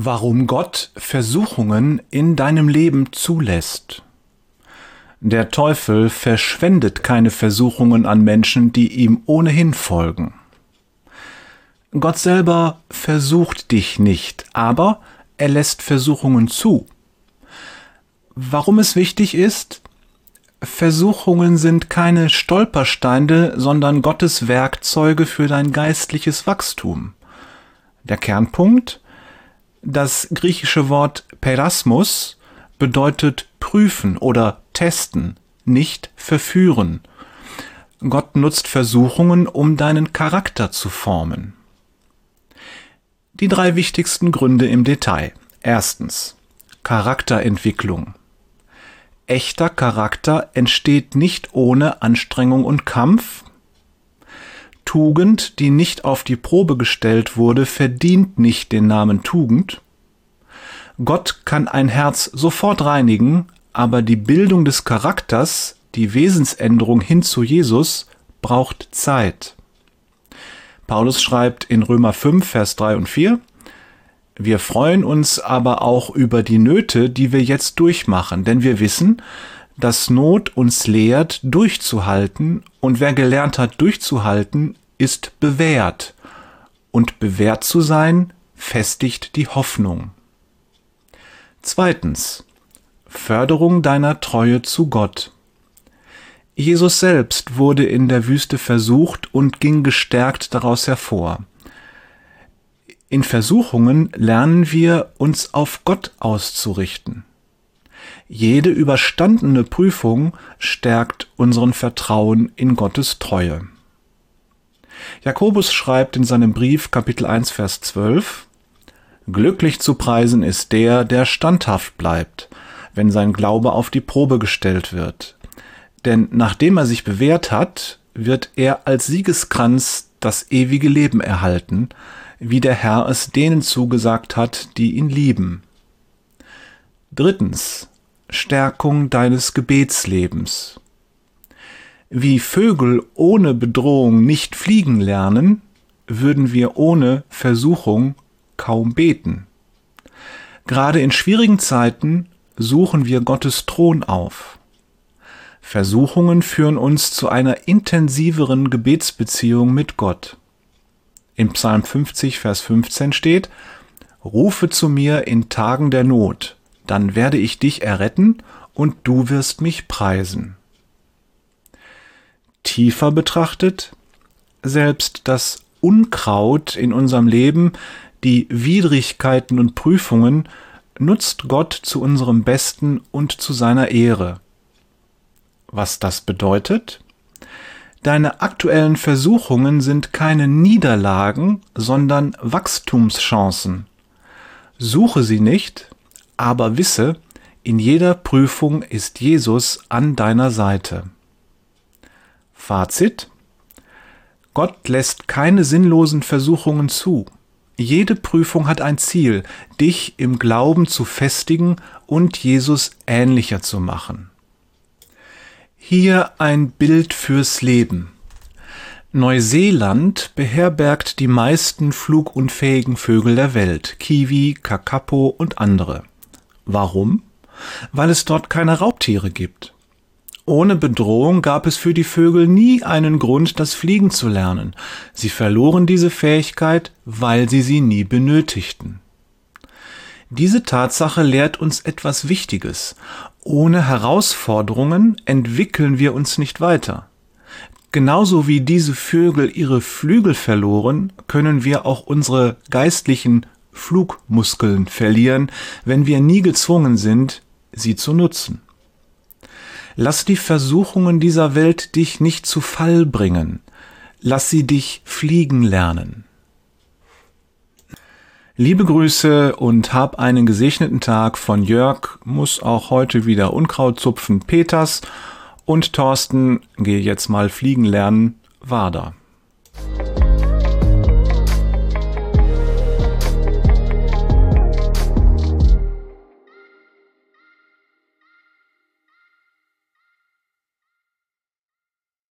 Warum Gott Versuchungen in deinem Leben zulässt. Der Teufel verschwendet keine Versuchungen an Menschen, die ihm ohnehin folgen. Gott selber versucht dich nicht, aber er lässt Versuchungen zu. Warum es wichtig ist? Versuchungen sind keine Stolpersteine, sondern Gottes Werkzeuge für dein geistliches Wachstum. Der Kernpunkt: das griechische Wort Perasmus bedeutet prüfen oder testen, nicht verführen. Gott nutzt Versuchungen, um deinen Charakter zu formen. Die 3 wichtigsten Gründe im Detail. Erstens: Charakterentwicklung. Echter Charakter entsteht nicht ohne Anstrengung und Kampf. Tugend, die nicht auf die Probe gestellt wurde, verdient nicht den Namen Tugend. Gott kann ein Herz sofort reinigen, aber die Bildung des Charakters, die Wesensänderung hin zu Jesus, braucht Zeit. Paulus schreibt in Römer 5, Vers 3 und 4: Wir freuen uns aber auch über die Nöte, die wir jetzt durchmachen, denn wir wissen, dass Not uns lehrt, durchzuhalten, und wer gelernt hat, durchzuhalten, ist bewährt. Und bewährt zu sein, festigt die Hoffnung. Zweitens: Förderung deiner Treue zu Gott. Jesus selbst wurde in der Wüste versucht und ging gestärkt daraus hervor. In Versuchungen lernen wir, uns auf Gott auszurichten. Jede überstandene Prüfung stärkt unseren Vertrauen in Gottes Treue. Jakobus schreibt in seinem Brief, Kapitel 1, Vers 12: Glücklich zu preisen ist der, der standhaft bleibt, wenn sein Glaube auf die Probe gestellt wird. Denn nachdem er sich bewährt hat, wird er als Siegeskranz das ewige Leben erhalten, wie der Herr es denen zugesagt hat, die ihn lieben. Drittens: Stärkung deines Gebetslebens. Wie Vögel ohne Bedrohung nicht fliegen lernen, würden wir ohne Versuchung kaum beten. Gerade in schwierigen Zeiten suchen wir Gottes Thron auf. Versuchungen führen uns zu einer intensiveren Gebetsbeziehung mit Gott. In Psalm 50, Vers 15 steht: Rufe zu mir in Tagen der Not, dann werde ich dich erretten und du wirst mich preisen. Tiefer betrachtet: Selbst das Unkraut in unserem Leben, die Widrigkeiten und Prüfungen, nutzt Gott zu unserem Besten und zu seiner Ehre. Was das bedeutet? Deine aktuellen Versuchungen sind keine Niederlagen, sondern Wachstumschancen. Suche sie nicht, aber wisse, in jeder Prüfung ist Jesus an deiner Seite. Fazit: Gott lässt keine sinnlosen Versuchungen zu. Jede Prüfung hat ein Ziel, dich im Glauben zu festigen und Jesus ähnlicher zu machen. Hier ein Bild fürs Leben. Neuseeland beherbergt die meisten flugunfähigen Vögel der Welt, Kiwi, Kakapo und andere. Warum? Weil es dort keine Raubtiere gibt. Ohne Bedrohung gab es für die Vögel nie einen Grund, das Fliegen zu lernen. Sie verloren diese Fähigkeit, weil sie nie benötigten. Diese Tatsache lehrt uns etwas Wichtiges. Ohne Herausforderungen entwickeln wir uns nicht weiter. Genauso wie diese Vögel ihre Flügel verloren, können wir auch unsere geistlichen Flugmuskeln verlieren, wenn wir nie gezwungen sind, sie zu nutzen. Lass die Versuchungen dieser Welt dich nicht zu Fall bringen. Lass sie dich fliegen lernen. Liebe Grüße und hab einen gesegneten Tag von Jörg, muss auch heute wieder Unkraut zupfen, Peters, und Thorsten, geh jetzt mal fliegen lernen, Wader.